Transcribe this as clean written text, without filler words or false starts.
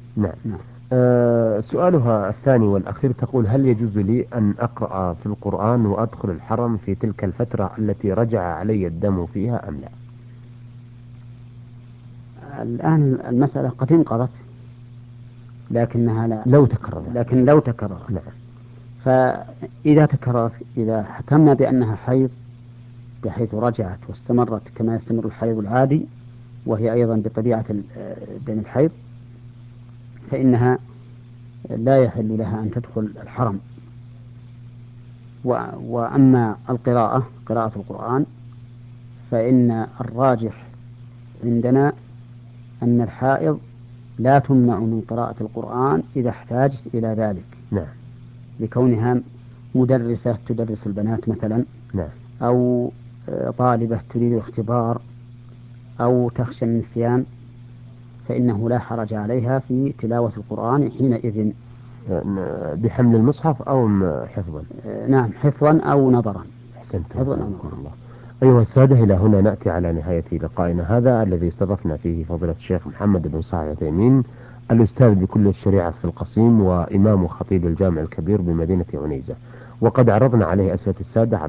نعم. نعم. سؤالها الثاني والأخير تقول: هل يجوز لي أن أقرأ في القرآن وأدخل الحرم في تلك الفترة التي رجع علي الدم فيها أم لا؟ الآن المسألة قد انقضت، لكنها لا، لو تكرر. لكن لو تكررت، نعم. فإذا تكررت، إذا حكمنا بأنها حيض بحيث رجعت واستمرت كما يستمر الحيض العادي، وهي أيضا بطبيعة دم الحيض، فإنها لا يحل لها أن تدخل الحرم. وأما قراءة القرآن، فإن الراجح عندنا أن الحائض لا تمنع من قراءة القرآن إذا احتاجت إلى ذلك، نعم. لكونها مدرسة تدرس البنات مثلا، نعم. أو طالبة تريد الاختبار، أو تخشى النسيان، فإنه لا حرج عليها في تلاوة القرآن حينئذ. بحمل المصحف أو حفظا؟ نعم، حفظا أو نظرا. أحسنتم، حفظا أو رحمكم نظرا. الله. أيها السادة، إلى هنا نأتي على نهاية لقائنا هذا الذي استضفنا فيه فضيلة الشيخ محمد بن صالح العثيمين، الأستاذ بكلية الشريعة في القصيم وإمام وخطيب الجامع الكبير بمدينة عنيزة. وقد عرضنا عليه أسئلة السادة